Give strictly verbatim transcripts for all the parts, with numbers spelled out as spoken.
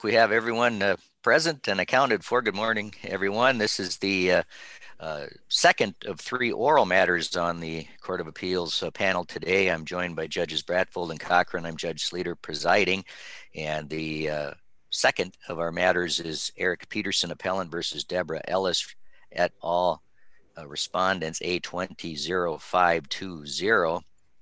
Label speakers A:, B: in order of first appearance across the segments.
A: we have everyone uh, present and accounted for. Good morning, everyone. This is the uh, uh, second of three oral matters on the Court of Appeals uh, panel today. I'm joined by Judges Bradfold and Cochran. I'm Judge Sleeter presiding. And the uh, second of our matters is Eric Peterson, appellant, versus Deborah Ellis et al., uh, respondents A twenty oh five twenty.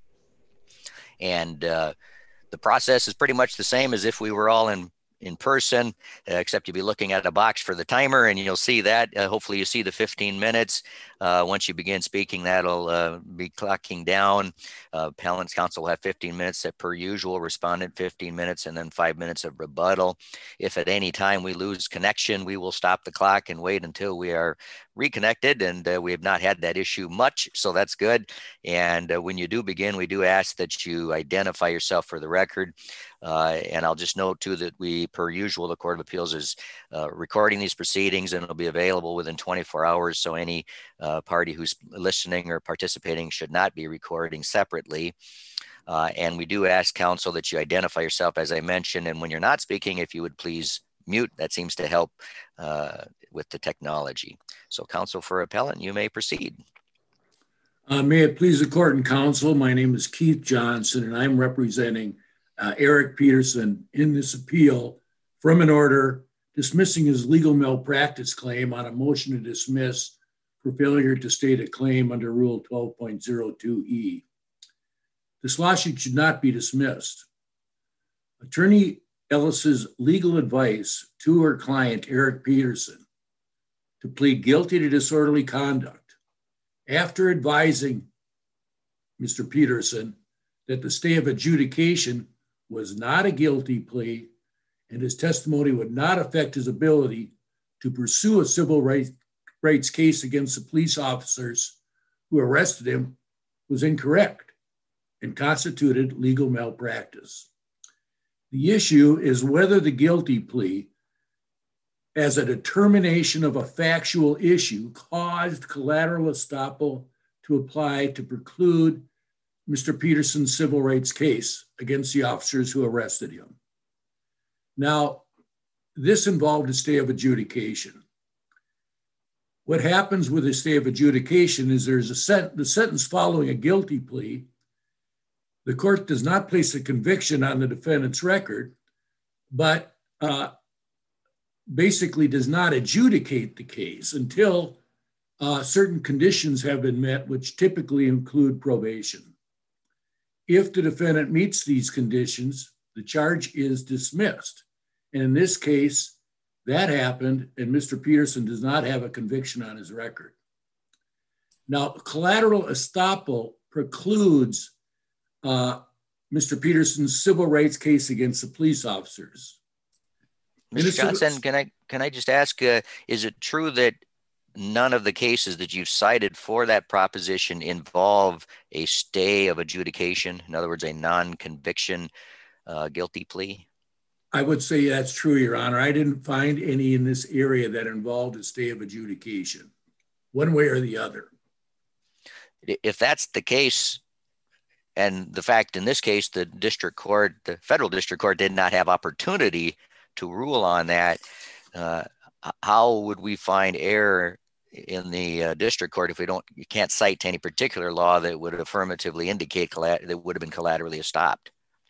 A: And uh, the process is pretty much the same as if we were all in in person, uh, except you'll be looking at a box for the timer, and you'll see that. Uh, hopefully you see the fifteen minutes. Uh, once you begin speaking, that'll uh, be clocking down. Uh, Appellant's counsel will have fifteen minutes per usual, respondent fifteen minutes, and then five minutes of rebuttal. If at any time we lose connection, we will stop the clock and wait until we are reconnected, and uh, we have not had that issue much, so that's good. And uh, when you do begin, we do ask that you identify yourself for the record. Uh, and I'll just note too that we, per usual, the Court of Appeals is uh, recording these proceedings, and it'll be available within twenty-four hours. So any uh, party who's listening or participating should not be recording separately. Uh, and we do ask counsel that you identify yourself, as I mentioned, and when you're not speaking, if you would please mute. That seems to help uh, with the technology. So counsel for appellant, you may proceed.
B: Uh, may it please the court and counsel, my name is Keith Johnson, and I'm representing Uh, Eric Peterson in this appeal from an order dismissing his legal malpractice claim on a motion to dismiss for failure to state a claim under Rule twelve point oh two E. This lawsuit should not be dismissed. Attorney Ellis's legal advice to her client, Eric Peterson, to plead guilty to disorderly conduct after advising Mister Peterson that the stay of adjudication was not a guilty plea, and his testimony would not affect his ability to pursue a civil rights, rights case against the police officers who arrested him, was incorrect and constituted legal malpractice. The issue is whether the guilty plea, as a determination of a factual issue, caused collateral estoppel to apply to preclude Mister Peterson's civil rights case against the officers who arrested him. Now, this involved a stay of adjudication. What happens with a stay of adjudication is there's a sent- the sentence following a guilty plea. The court does not place a conviction on the defendant's record, but uh, basically does not adjudicate the case until uh, certain conditions have been met, which typically include probation. If the defendant meets these conditions, the charge is dismissed. And in this case, that happened, and Mister Peterson does not have a conviction on his record. Now, collateral estoppel precludes uh, Mister Peterson's civil rights case against the police officers.
A: Mister Johnson, can I can I just ask, uh, is it true that none of the cases that you've cited for that proposition involve a stay of adjudication? In other words, a non-conviction uh, guilty plea?
B: I would say that's true, Your Honor. I didn't find any in this area that involved a stay of adjudication, one way or the other.
A: If that's the case, and the fact in this case, the district court, the federal district court did not have opportunity to rule on that, uh, how would we find error in the uh, district court if we don't, you can't cite to any particular law that would affirmatively indicate collat- that would have been collaterally stopped?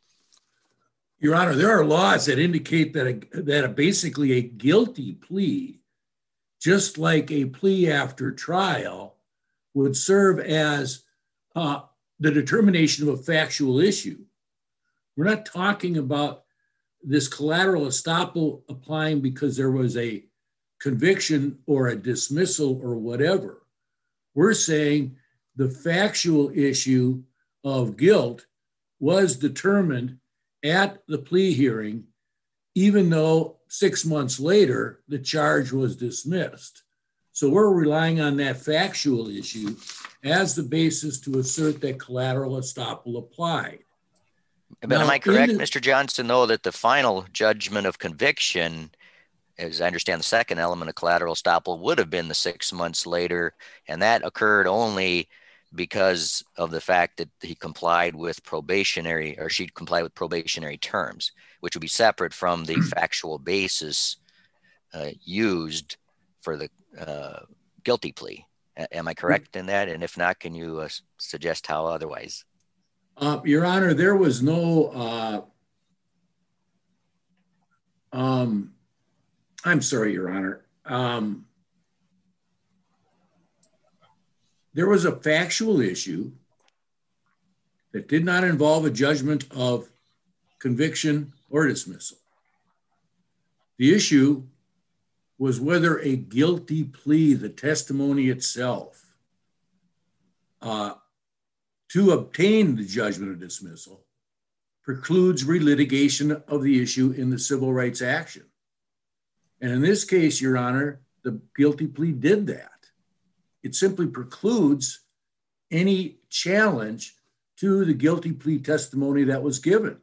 B: Your Honor, there are laws that indicate that a, that a basically a guilty plea, just like a plea after trial, would serve as uh, the determination of a factual issue. We're not talking about this collateral estoppel applying because there was a conviction or a dismissal or whatever. We're saying the factual issue of guilt was determined at the plea hearing, even though six months later, the charge was dismissed. So we're relying on that factual issue as the basis to assert that collateral estoppel applied.
A: But now, am I correct, the- Mister Johnson, though, that the final judgment of conviction, as I understand the second element of collateral estoppel, would have been the six months later, and that occurred only because of the fact that he complied with probationary, or she complied with probationary terms, which would be separate from the factual basis uh, used for the uh, guilty plea. A- am I correct in that? And if not, can you uh, suggest how otherwise?
B: Uh, Your Honor, there was no, uh, um, I'm sorry, Your Honor. Um, there was a factual issue that did not involve a judgment of conviction or dismissal. The issue was whether a guilty plea, the testimony itself, uh, to obtain the judgment of dismissal, precludes relitigation of the issue in the civil rights action. And in this case, Your Honor, the guilty plea did that. It simply precludes any challenge to the guilty plea testimony that was given.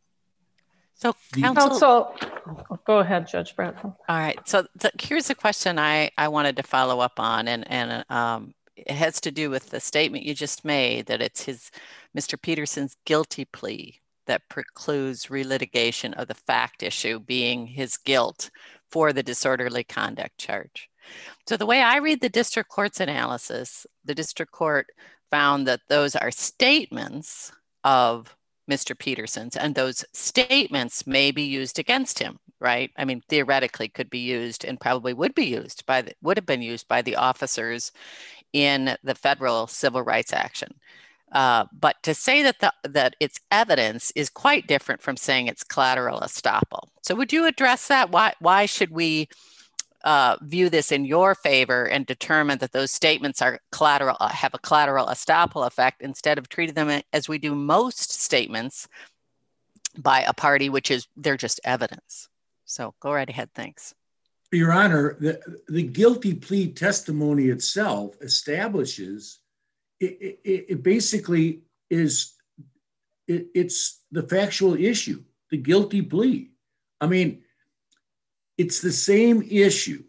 C: So counsel, counsel go ahead, Judge Bradford.
D: All right. So th- here's a question I, I wanted to follow up on, and, and um, it has to do with the statement you just made that it's his, Mister Peterson's guilty plea that precludes relitigation of the fact issue being his guilt for the disorderly conduct charge. So the way I read the district court's analysis, the district court found that those are statements of Mister Peterson's, and those statements may be used against him, right? I mean, theoretically could be used and probably would be used by the, would have been used by the officers in the federal civil rights action. Uh, but to say that the, that it's evidence is quite different from saying it's collateral estoppel. So would you address that? Why, why should we uh, view this in your favor and determine that those statements are collateral, uh, have a collateral estoppel effect instead of treating them as we do most statements by a party, which is they're just evidence? So go right ahead. Thanks.
B: Your Honor, the, the guilty plea testimony itself establishes It, it, it basically is, it, it's the factual issue, the guilty plea. I mean, it's the same issue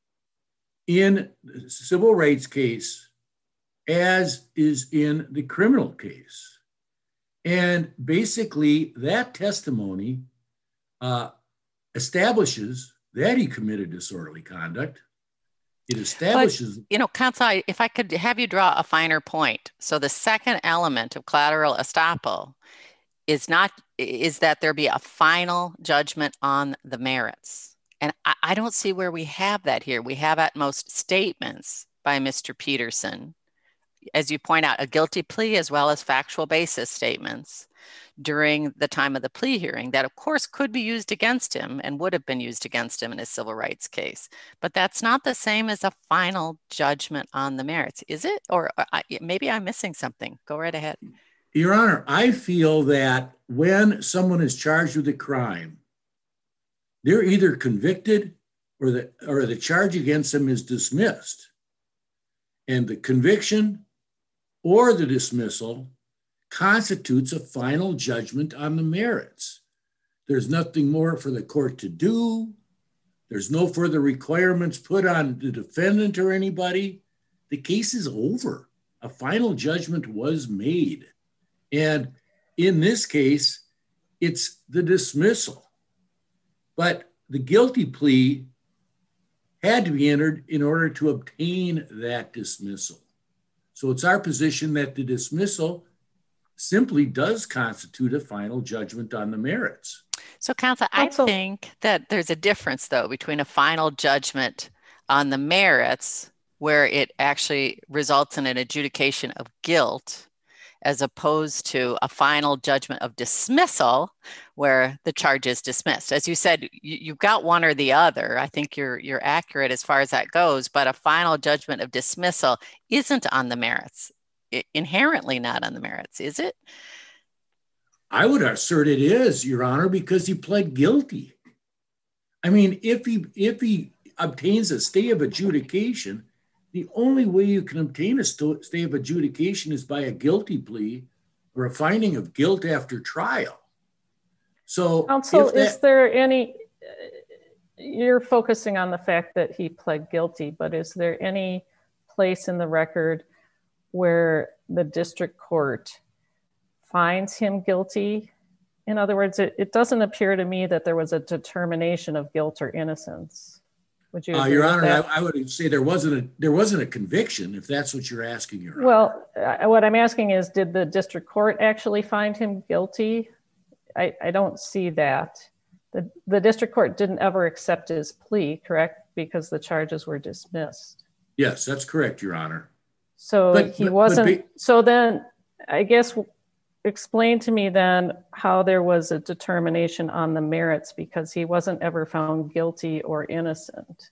B: in the civil rights case as is in the criminal case. And basically that testimony uh, establishes that he committed disorderly conduct. It establishes.
D: But, you know, counsel, if I could have you draw a finer point. So the second element of collateral estoppel is not, is that there be a final judgment on the merits. And I, I don't see where we have that here. We have at most statements by Mister Peterson, as you point out, a guilty plea as well as factual basis statements during the time of the plea hearing that of course could be used against him and would have been used against him in his civil rights case. But that's not the same as a final judgment on the merits, is it? Or I, maybe I'm missing something. Go right ahead.
B: Your Honor, I feel that when someone is charged with a crime, they're either convicted or the, or the charge against them is dismissed. And the conviction or the dismissal constitutes a final judgment on the merits. There's nothing more for the court to do. There's no further requirements put on the defendant or anybody. The case is over. A final judgment was made. And in this case, it's the dismissal. But the guilty plea had to be entered in order to obtain that dismissal. So it's our position that the dismissal simply does constitute a final judgment on the merits.
D: So counsel, I think that there's a difference though between a final judgment on the merits where it actually results in an adjudication of guilt as opposed to a final judgment of dismissal where the charge is dismissed. As you said, you, you've got one or the other. I think you're you're accurate as far as that goes, but a final judgment of dismissal isn't on the merits. Inherently not on the merits, is it?
B: I would assert it is, Your Honor, because he pled guilty. I mean, if he if he obtains a stay of adjudication, the only way you can obtain a stay of adjudication is by a guilty plea or a finding of guilt after trial. So,
C: counsel,
B: that,
C: is there any? You're focusing on the fact that he pled guilty, but is there any place in the record where the district court finds him guilty? In other words, it, it doesn't appear to me that there was a determination of guilt or innocence. Would you
B: Uh,
C: agree
B: Your
C: with
B: Honor,
C: that?
B: I, I would say there wasn't a there wasn't a conviction, if that's what you're asking, Your Honor.
C: Well, uh, what I'm asking is, did the district court actually find him guilty? I, I don't see that. The, the district court didn't ever accept his plea, correct? Because the charges were dismissed.
B: Yes, that's correct, Your Honor.
C: So
B: But-
C: he
B: but-
C: wasn't,
B: but
C: so then I guess explain to me then how there was a determination on the merits, because he wasn't ever found guilty or innocent.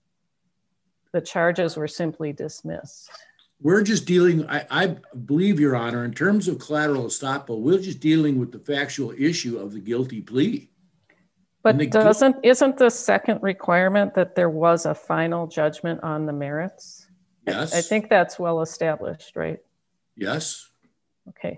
C: The charges were simply dismissed.
B: We're just dealing, I, I believe, Your Honor, in terms of collateral estoppel, we're just dealing with the factual issue of the guilty plea.
C: But
B: And the-
C: doesn't, isn't the second requirement that there was a final judgment on the merits?
B: Yes.
C: I think that's well established, right?
B: Yes.
C: Okay.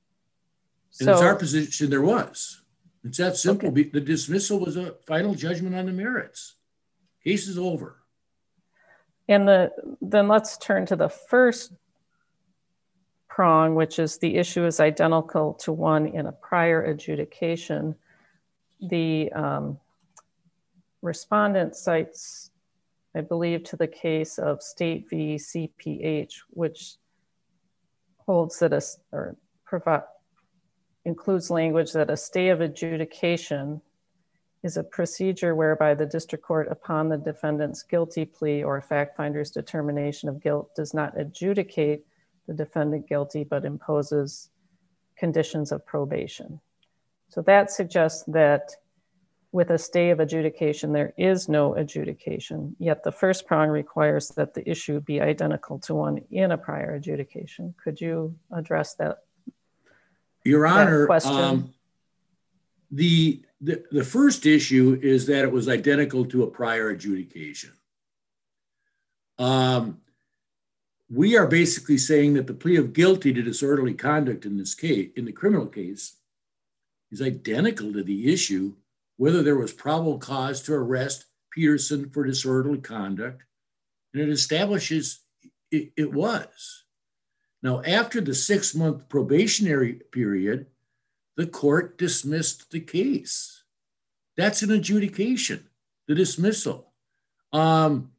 B: And it's our
C: So,
B: position there was. It's that simple.
C: Okay.
B: Be- The dismissal was a final judgment on the merits. Case is over.
C: and the, then let's turn to the first prong, which is the issue is identical to one in a prior adjudication. The um, respondent cites, I believe, to the case of State v. C P H, which holds that a, or provide, includes language that a stay of adjudication is a procedure whereby the district court, upon the defendant's guilty plea or a fact finder's determination of guilt, does not adjudicate the defendant guilty, but imposes conditions of probation. So that suggests that with a stay of adjudication, there is no adjudication, yet the first prong requires that the issue be identical to one in a prior adjudication. Could you address that?
B: Your Honor,
C: question.
B: um, the, the, the first issue is that it was identical to a prior adjudication. Um, we are basically saying that the plea of guilty to disorderly conduct in this case, in the criminal case, is identical to the issue whether there was probable cause to arrest Peterson for disorderly conduct, and it establishes it, it was. Now, after the six-month probationary period, the court dismissed the case. That's an adjudication, the dismissal. Um,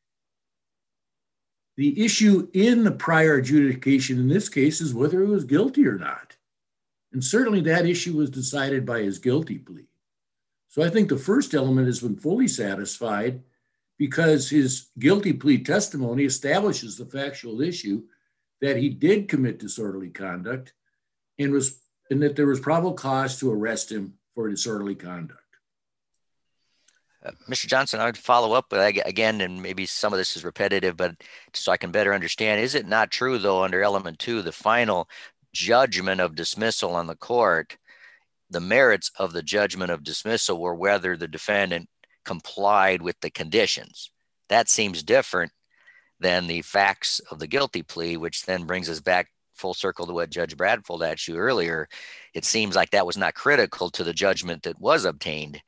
B: the issue in the prior adjudication in this case is whether he was guilty or not. And certainly that issue was decided by his guilty plea. So I think the first element has been fully satisfied because his guilty plea testimony establishes the factual issue that he did commit disorderly conduct and was and that there was probable cause to arrest him for disorderly conduct.
A: Uh, Mister Johnson, I would follow up uh, again, and maybe some of this is repetitive, but so I can better understand. Is it not true, though, under element two, the final judgment of dismissal on the court, the merits of the judgment of dismissal were whether the defendant complied with the conditions? That seems different than the facts of the guilty plea, which then brings us back full circle to what Judge Bradford asked you earlier. It seems like that was not critical to the judgment that was obtained.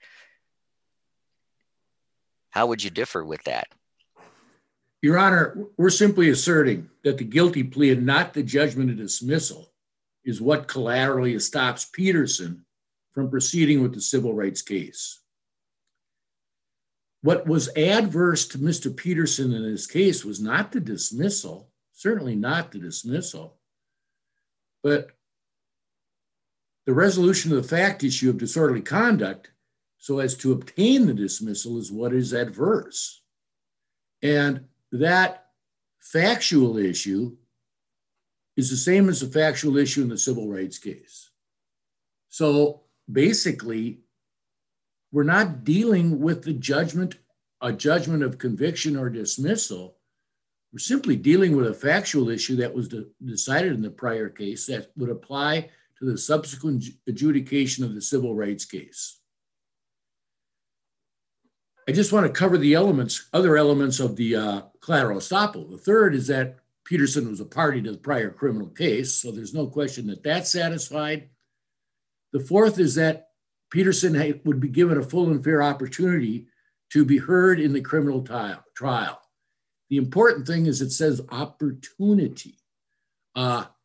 A: How would you differ with that?
B: Your Honor, we're simply asserting that the guilty plea and not the judgment of dismissal is what collaterally stops Peterson from proceeding with the civil rights case. What was adverse to Mister Peterson in his case was not the dismissal, certainly not the dismissal, but the resolution of the fact issue of disorderly conduct so as to obtain the dismissal is what is adverse. And that factual issue is the same as the factual issue in the civil rights case. So basically, we're not dealing with the judgment, a judgment of conviction or dismissal. We're simply dealing with a factual issue that was de- decided in the prior case that would apply to the subsequent adjudication of the civil rights case. I just want to cover the elements, other elements of the uh, collateral estoppel. The third is that Peterson was a party to the prior criminal case, so there's no question that that's satisfied. The fourth is that Peterson would be given a full and fair opportunity to be heard in the criminal trial. The important thing is it says opportunity. Uh,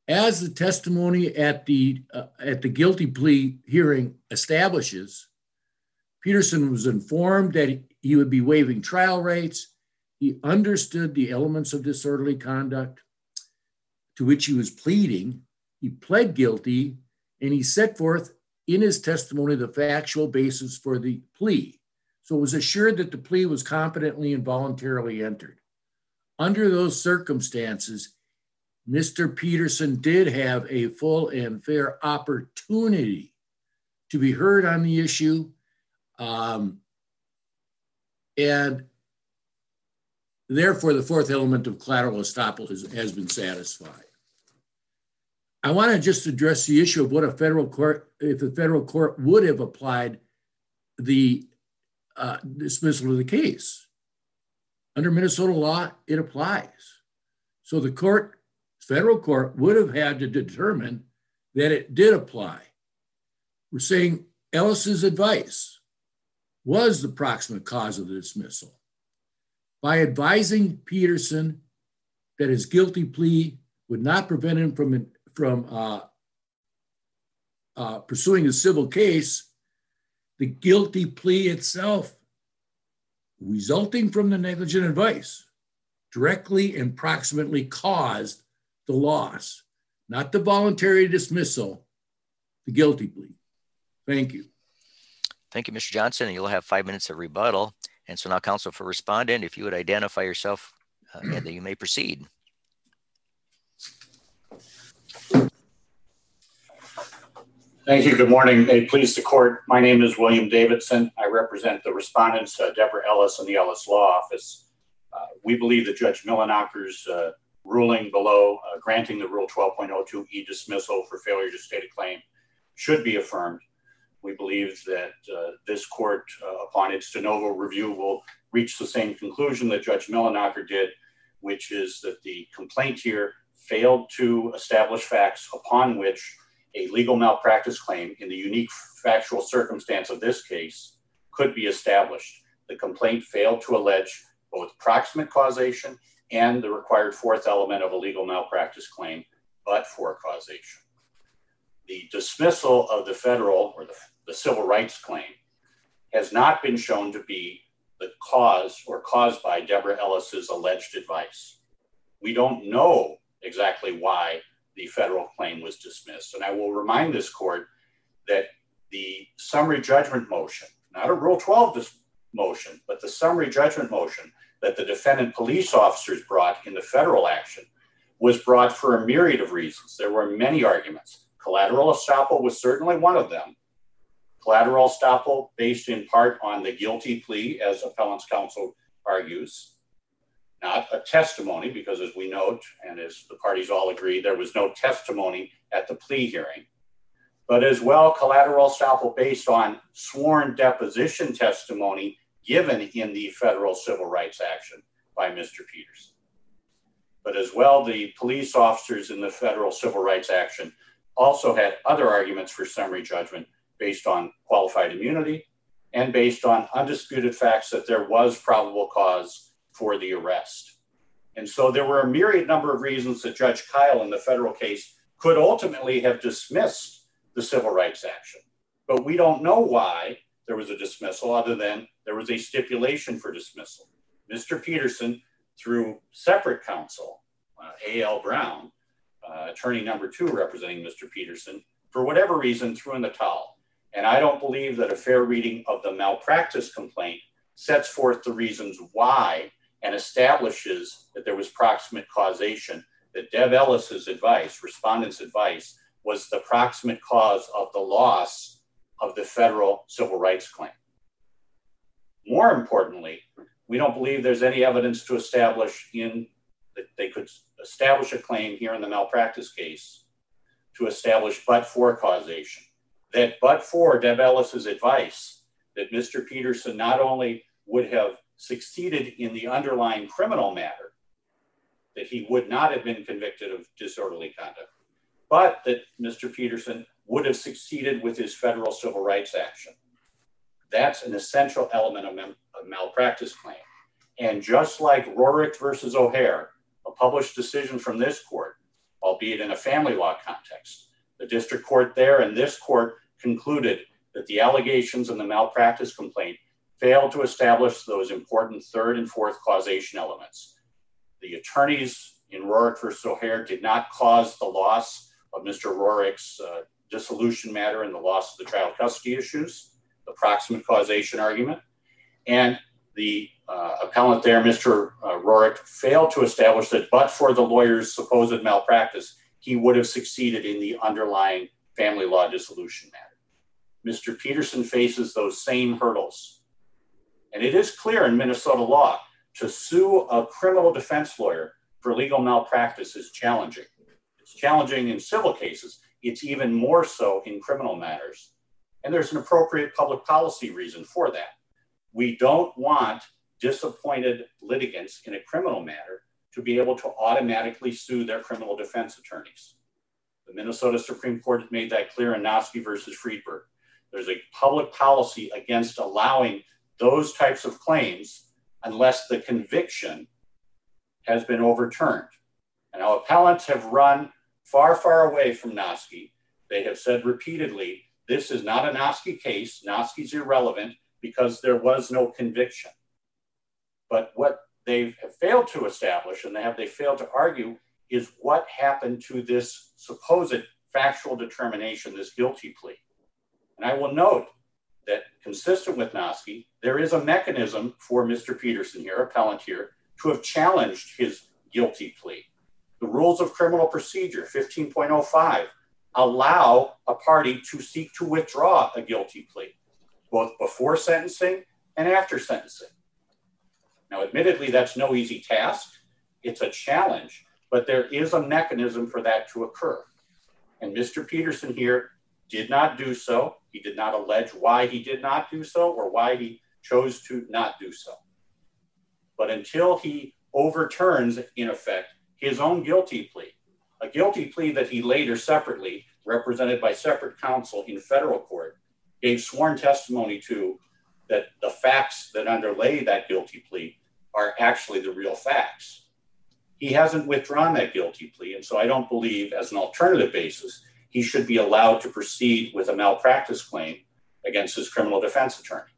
B: As the testimony at the, uh, at the guilty plea hearing establishes, Peterson was informed that he, he would be waiving trial rights. He understood the elements of disorderly conduct to which he was pleading. He pled guilty, and he set forth in his testimony the factual basis for the plea. So it was assured that the plea was competently and voluntarily entered. Under those circumstances, Mister Peterson did have a full and fair opportunity to be heard on the issue. Um, and therefore, the fourth element of collateral estoppel is, has been satisfied. I want to just address the issue of what a federal court, if the federal court would have applied the uh, dismissal of the case. Under Minnesota law, it applies. So the court, federal court, would have had to determine that it did apply. We're saying Ellis's advice was the proximate cause of the dismissal. By advising Peterson that his guilty plea would not prevent him from, from uh, uh, pursuing a civil case, the guilty plea itself, resulting from the negligent advice, directly and proximately caused the loss, not the voluntary dismissal, the guilty plea. Thank you.
A: Thank you, Mister Johnson. You'll have five minutes of rebuttal. And so now, counsel for respondent, if you would identify yourself, uh, and then you may proceed.
E: Thank you. Good morning. May it please the court. My name is William Davidson. I represent the respondents, uh, Deborah Ellis and the Ellis Law Office. Uh, we believe that Judge Millenacker's uh, ruling below, uh, granting the Rule twelve point oh two E dismissal for failure to state a claim should be affirmed. We believe that uh, this court, uh, upon its de novo review, will reach the same conclusion that Judge Millenacker did, which is that the complaint here failed to establish facts upon which a legal malpractice claim in the unique factual circumstance of this case could be established. The complaint failed to allege both proximate causation and the required fourth element of a legal malpractice claim, but for causation. The dismissal of the federal or the, the civil rights claim has not been shown to be the cause or caused by Deborah Ellis's alleged advice. We don't know exactly why the federal claim was dismissed. And I will remind this court that the summary judgment motion, not a Rule twelve motion, but the summary judgment motion that the defendant police officers brought in the federal action was brought for a myriad of reasons. There were many arguments. Collateral estoppel was certainly one of them. Collateral estoppel based in part on the guilty plea, as appellant's counsel argues, not a testimony, because as we note, and as the parties all agree, there was no testimony at the plea hearing, but as well collateral estoppel based on sworn deposition testimony given in the federal civil rights action by Mister Peterson. But as well, the police officers in the federal civil rights action also had other arguments for summary judgment based on qualified immunity and based on undisputed facts that there was probable cause for the arrest. And so there were a myriad number of reasons that Judge Kyle in the federal case could ultimately have dismissed the civil rights action. But we don't know why there was a dismissal other than there was a stipulation for dismissal. Mister Peterson, through separate counsel, uh, A L Brown, uh, attorney number two representing Mister Peterson, for whatever reason, threw in the towel. And I don't believe that a fair reading of the malpractice complaint sets forth the reasons why and establishes that there was proximate causation, that Deb Ellis's advice, respondent's advice, was the proximate cause of the loss of the federal civil rights claim. More importantly, we don't believe there's any evidence to establish in that they could establish a claim here in the malpractice case to establish but for causation, that but for Deb Ellis's advice, that Mister Peterson not only would have succeeded in the underlying criminal matter, that he would not have been convicted of disorderly conduct, but that Mister Peterson would have succeeded with his federal civil rights action. That's an essential element of a malpractice claim. And just like Rorick versus O'Hare, a published decision from this court, albeit in a family law context. The district court there and this court concluded that the allegations in the malpractice complaint failed to establish those important third and fourth causation elements. The attorneys in Rorick versus O'Hare did not cause the loss of Mister Rorick's uh, dissolution matter and the loss of the child custody issues, the proximate causation argument, and the uh, appellant there, Mister Uh, Rorick, failed to establish that but for the lawyer's supposed malpractice, he would have succeeded in the underlying family law dissolution matter. Mister Peterson faces those same hurdles. And it is clear in Minnesota law, to sue a criminal defense lawyer for legal malpractice is challenging. It's challenging in civil cases. It's even more so in criminal matters. And there's an appropriate public policy reason for that. We don't want disappointed litigants in a criminal matter to be able to automatically sue their criminal defense attorneys. The Minnesota Supreme Court has made that clear in Noske versus Friedberg. There's a public policy against allowing those types of claims unless the conviction has been overturned. And our appellants have run far, far away from Noske. They have said repeatedly, this is not a Noske case. Noske's irrelevant because there was no conviction. But what they have failed to establish, and they have they failed to argue, is what happened to this supposed factual determination, this guilty plea. And I will note that consistent with Noske, there is a mechanism for Mister Peterson here, appellant here, to have challenged his guilty plea. The rules of criminal procedure, fifteen point oh five, allow a party to seek to withdraw a guilty plea, both before sentencing and after sentencing. Now, admittedly, that's no easy task. It's a challenge, but there is a mechanism for that to occur. And Mister Peterson here did not do so. He did not allege why he did not do so or why he chose to not do so. But until he overturns, in effect, his own guilty plea, a guilty plea that he later separately, represented by separate counsel in federal court, gave sworn testimony to, that the facts that underlay that guilty plea are actually the real facts. He hasn't withdrawn that guilty plea, and so I don't believe, as an alternative basis, he should be allowed to proceed with a malpractice claim against his criminal defense attorney.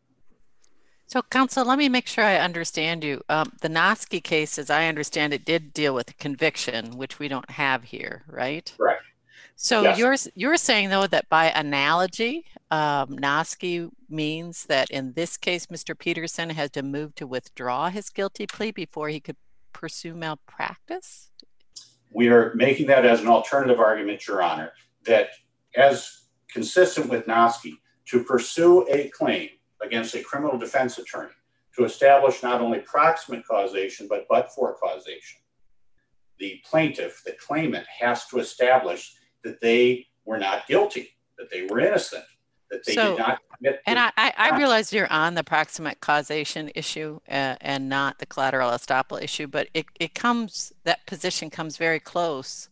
D: So, counsel, let me make sure I understand you. Um, the Noske case, as I understand it, did deal with conviction, which we don't have here, right?
E: Right.
D: So
E: yes.
D: you're you're saying, though, that by analogy, um, Noske means that in this case, Mister Peterson had to move to withdraw his guilty plea before he could pursue malpractice?
E: We are making that as an alternative argument, Your Honor, that as consistent with Noske, to pursue a claim against a criminal defense attorney to establish not only proximate causation, but but-for causation, the plaintiff, the claimant, has to establish that they were not guilty, that they were innocent, that they
D: so,
E: did not commit.
D: And I, I, I realize you're on the proximate causation issue uh, and not the collateral estoppel issue, but it, it comes, that position comes very close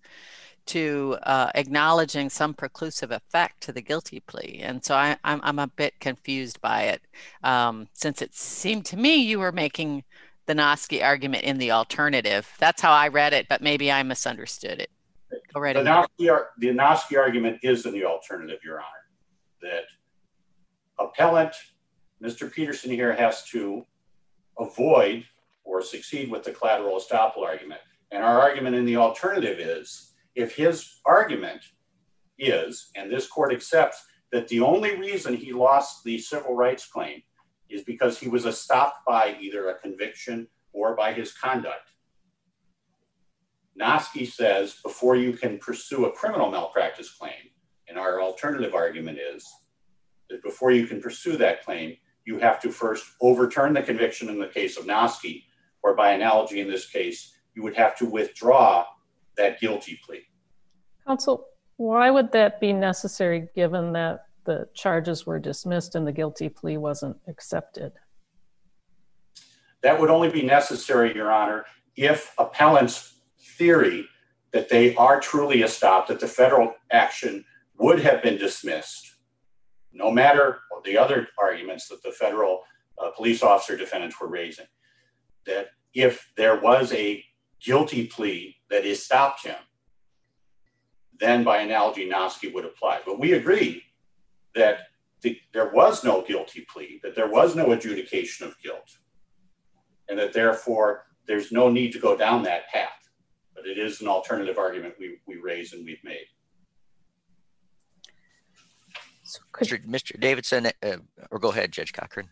D: to uh, acknowledging some preclusive effect to the guilty plea. And so I, I'm, I'm a bit confused by it, um, since it seemed to me you were making the Noske argument in the alternative. That's how I read it, but maybe I misunderstood it. Go right
E: the,
D: ahead.
E: Noske, the Noske argument is in the alternative, Your Honor, that appellant Mister Peterson here has to avoid or succeed with the collateral estoppel argument. And our argument in the alternative is, if his argument is, and this court accepts, that the only reason he lost the civil rights claim is because he was stopped by either a conviction or by his conduct. Noske says before you can pursue a criminal malpractice claim, and our alternative argument is that before you can pursue that claim, you have to first overturn the conviction in the case of Noske, or by analogy in this case, you would have to withdraw that guilty plea.
C: Counsel, why would that be necessary given that the charges were dismissed and the guilty plea wasn't accepted?
E: That would only be necessary, Your Honor, if appellant's theory that they are truly estopped, that the federal action would have been dismissed, no matter the other arguments that the federal uh, police officer defendants were raising, that if there was a guilty plea that estopped him, then by analogy, Noski would apply. But we agree that the, there was no guilty plea, that there was no adjudication of guilt, and that therefore there's no need to go down that path. But it is an alternative argument we, we raise and we've made.
A: So could, Mister Davidson, uh, or go ahead, Judge Cochran.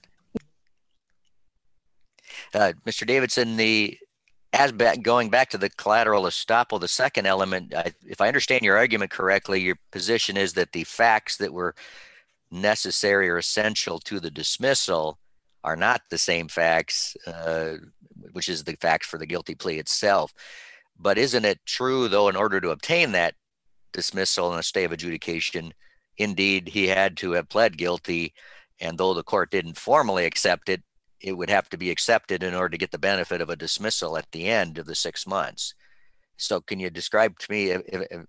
A: Uh, Mister Davidson, the as back, going back to the collateral estoppel, the second element, I, if I understand your argument correctly, your position is that the facts that were necessary or essential to the dismissal are not the same facts, uh, which is the facts for the guilty plea itself. But isn't it true, though, in order to obtain that dismissal and a stay of adjudication, indeed, he had to have pled guilty, and though the court didn't formally accept it, it would have to be accepted in order to get the benefit of a dismissal at the end of the six months. So can you describe to me, if, if, if,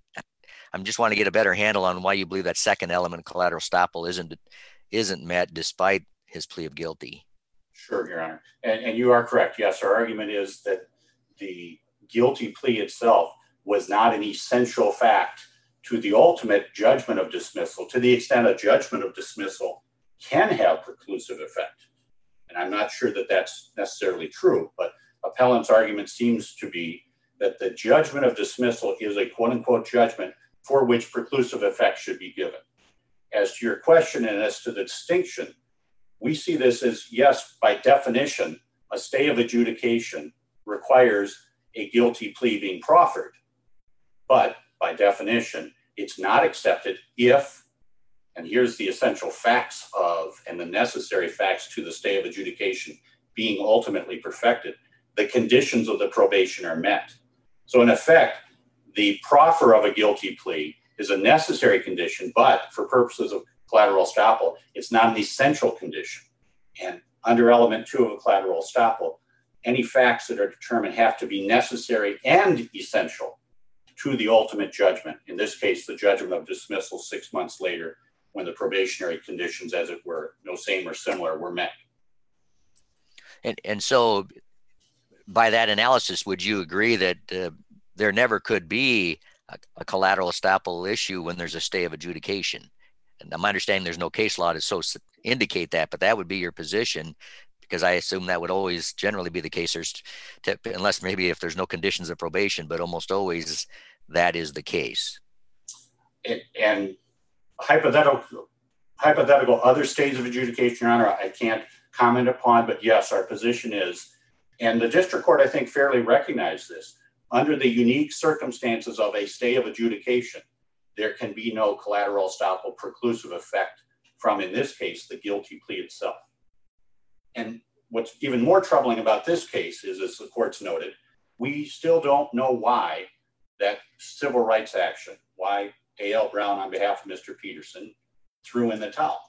A: I just want to get a better handle on why you believe that second element, collateral estoppel, isn't isn't met despite his plea of guilty?
E: Sure, Your Honor. And, and you are correct. Yes, our argument is that the guilty plea itself was not an essential fact to the ultimate judgment of dismissal, to the extent a judgment of dismissal can have preclusive effect. And I'm not sure that that's necessarily true, but appellant's argument seems to be that the judgment of dismissal is a quote unquote judgment for which preclusive effect should be given. As to your question and as to the distinction, we see this as, yes, by definition, a stay of adjudication requires a guilty plea being proffered. But by definition, it's not accepted if, and here's the essential facts of and the necessary facts to the stay of adjudication being ultimately perfected, the conditions of the probation are met. So in effect, the proffer of a guilty plea is a necessary condition, but for purposes of collateral estoppel, it's not an essential condition. And under element two of a collateral estoppel, any facts that are determined have to be necessary and essential to the ultimate judgment. In this case, the judgment of dismissal six months later, when the probationary conditions, as it were, no same or similar, were met.
A: And and so by that analysis, would you agree that uh, there never could be a, a collateral estoppel issue when there's a stay of adjudication? And I'm understanding there's no case law to so indicate that, but that would be your position, because I assume that would always generally be the case, there's to, unless maybe if there's no conditions of probation, but almost always that is the case.
E: It, and hypothetical, hypothetical other stays of adjudication, Your Honor, I can't comment upon, but yes, our position is, and the district court, I think, fairly recognized this, under the unique circumstances of a stay of adjudication, there can be no collateral estoppel preclusive effect from, in this case, the guilty plea itself. And what's even more troubling about this case is, as the court's noted, we still don't know why that civil rights action, why A L Brown, on behalf of Mister Peterson, threw in the towel.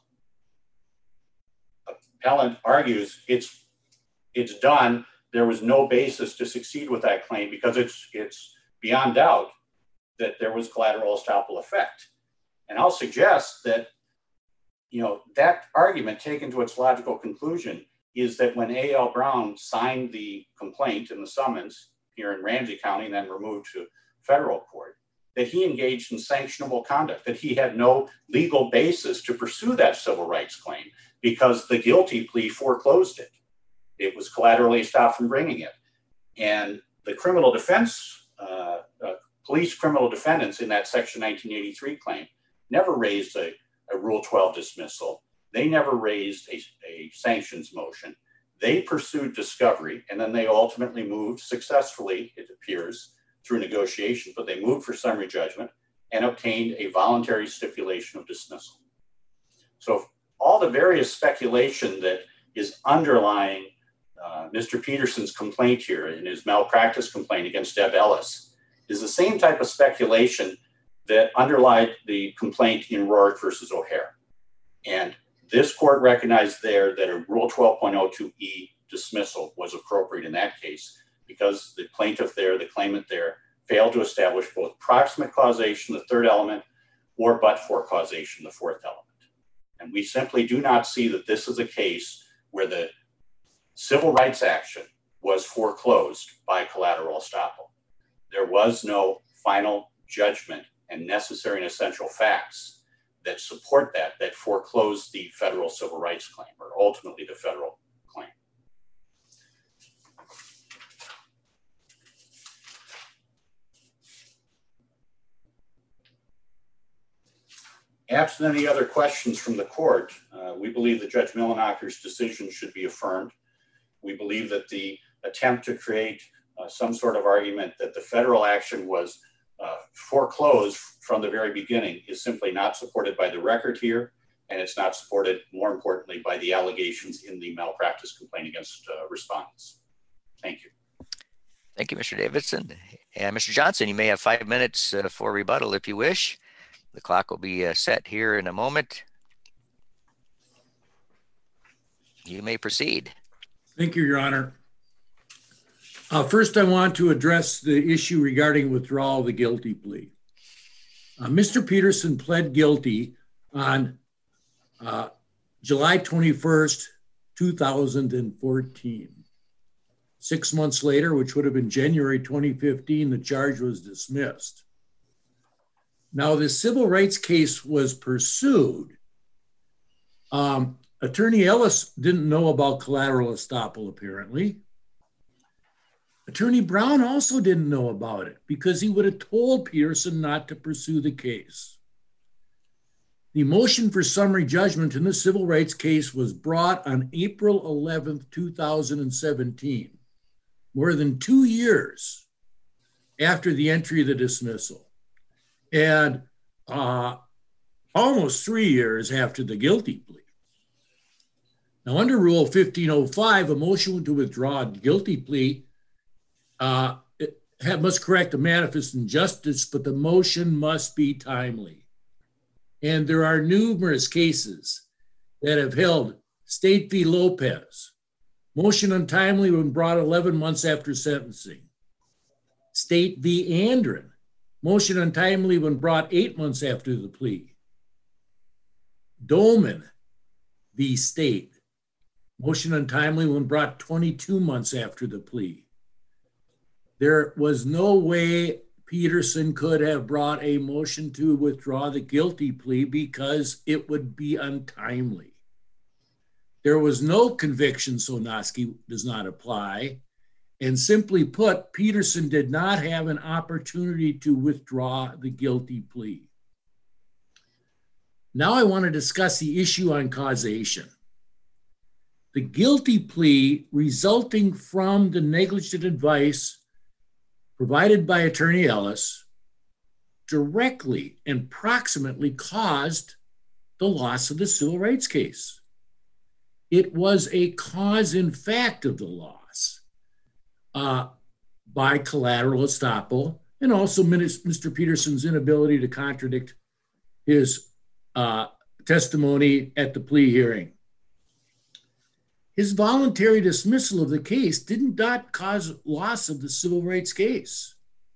E: Appellant argues it's it's done. There was no basis to succeed with that claim because it's it's beyond doubt that there was collateral estoppel effect. And I'll suggest that, you know, that argument taken to its logical conclusion is that when A L Brown signed the complaint in the summons here in Ramsey County and then removed to federal court, that he engaged in sanctionable conduct, that he had no legal basis to pursue that civil rights claim because the guilty plea foreclosed it. It was collaterally stopped from bringing it. And the criminal defense, uh, uh, police criminal defendants in that Section nineteen eighty-three claim never raised a, a Rule twelve dismissal. They never raised a, a sanctions motion. They pursued discovery, and then they ultimately moved successfully, it appears, through negotiation, but they moved for summary judgment and obtained a voluntary stipulation of dismissal. So all the various speculation that is underlying uh, Mister Peterson's complaint here in his malpractice complaint against Deb Ellis is the same type of speculation that underlied the complaint in Rourke versus O'Hare. And this court recognized there that a Rule twelve point oh two E dismissal was appropriate in that case because the plaintiff there, the claimant there, failed to establish both proximate causation, the third element, or but-for causation, the fourth element. And we simply do not see that this is a case where the civil rights action was foreclosed by collateral estoppel. There was no final judgment and necessary and essential facts that support that, that foreclose the federal civil rights claim, or ultimately the federal claim. Absent any other questions from the court, uh, we believe that Judge Millinocker's decision should be affirmed. We believe that the attempt to create uh, some sort of argument that the federal action was uh, foreclosed from the very beginning is simply not supported by the record here, and it's not supported, more importantly, by the allegations in the malpractice complaint against uh, respondents. Thank you.
A: Thank you, Mister Davidson. And Mister Johnson, you may have five minutes uh, for rebuttal if you wish. The clock will be uh, set here in a moment. You may proceed.
B: Thank you, Your Honor. Uh, first, I want to address the issue regarding withdrawal of the guilty plea. Uh, Mister Peterson pled guilty on uh, July twenty-first, two thousand fourteen. Six months later, which would have been January twenty fifteen, the charge was dismissed. Now, the civil rights case was pursued. Um, Attorney Ellis didn't know about collateral estoppel, apparently. Attorney Brown also didn't know about it because he would have told Peterson not to pursue the case. The motion for summary judgment in the civil rights case was brought on April eleventh, two thousand seventeen, more than two years after the entry of the dismissal, and uh, almost three years after the guilty plea. Now, under Rule fifteen oh five, a motion to withdraw a guilty plea uh, it have, must correct a manifest injustice, but the motion must be timely. And there are numerous cases that have held. State v. Lopez, motion untimely when brought eleven months after sentencing. State v. Andren, motion untimely when brought eight months after the plea. Dolman v. State, motion untimely when brought twenty-two months after the plea. There was no way Peterson could have brought a motion to withdraw the guilty plea because it would be untimely. There was no conviction, so Noski does not apply. And simply put, Peterson did not have an opportunity to withdraw the guilty plea. Now I want to discuss the issue on causation. The guilty plea resulting from the negligent advice provided by Attorney Ellis directly and proximately caused the loss of the civil rights case. It was a cause in fact of the loss uh, by collateral estoppel, and also Mister Peterson's inability to contradict his uh, testimony at the plea hearing. His voluntary dismissal of the case did not cause loss of the civil rights case.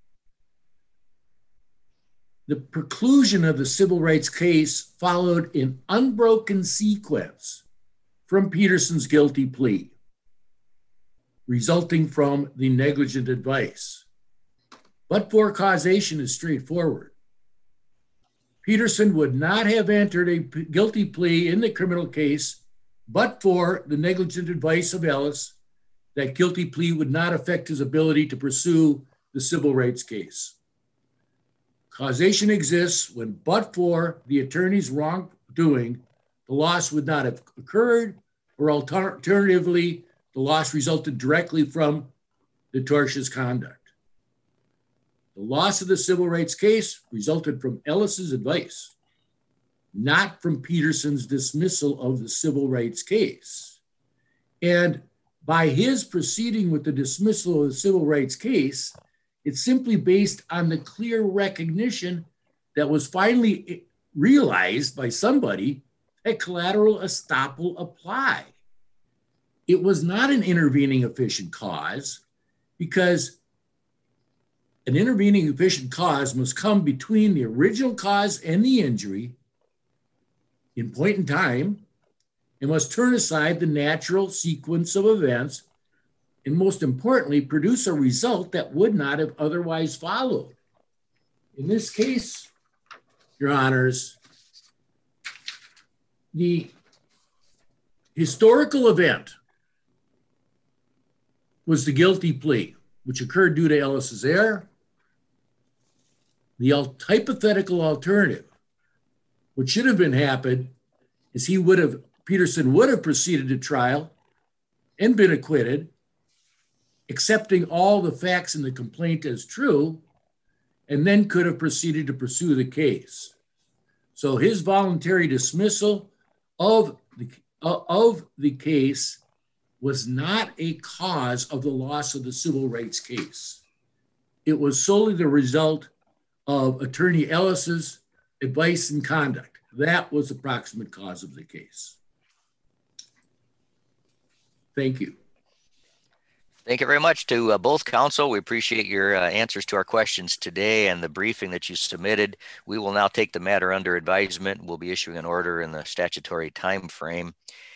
B: The preclusion of the civil rights case followed in unbroken sequence from Peterson's guilty plea, resulting from the negligent advice. But for causation is straightforward. Peterson would not have entered a guilty plea in the criminal case but for the negligent advice of Ellis. That guilty plea would not affect his ability to pursue the civil rights case. Causation exists when, but for the attorney's wrongdoing, the loss would not have occurred, or alternatively, the loss resulted directly from the tortious conduct. The loss of the civil rights case resulted from Ellis's advice, not from Peterson's dismissal of the civil rights case. And by his proceeding with the dismissal of the civil rights case, it's simply based on the clear recognition that was finally realized by somebody that collateral estoppel applied. It was not an intervening efficient cause, because an intervening efficient cause must come between the original cause and the injury in point in time, and must turn aside the natural sequence of events, and most importantly, produce a result that would not have otherwise followed. In this case, Your Honors, the historical event was the guilty plea, which occurred due to Ellis's error. The hypothetical alternative, what should have been happened, is he would have, Peterson would have proceeded to trial and been acquitted, accepting all the facts in the complaint as true, and then could have proceeded to pursue the case. So his voluntary dismissal of the, uh, of the case was not a cause of the loss of the civil rights case. It was solely the result of Attorney Ellis's advice and conduct. That was the proximate cause of the case. Thank you.
A: Thank you very much to uh, both counsel. We appreciate your uh, answers to our questions today and the briefing that you submitted. We will now take the matter under advisement. We'll be issuing an order in the statutory time frame.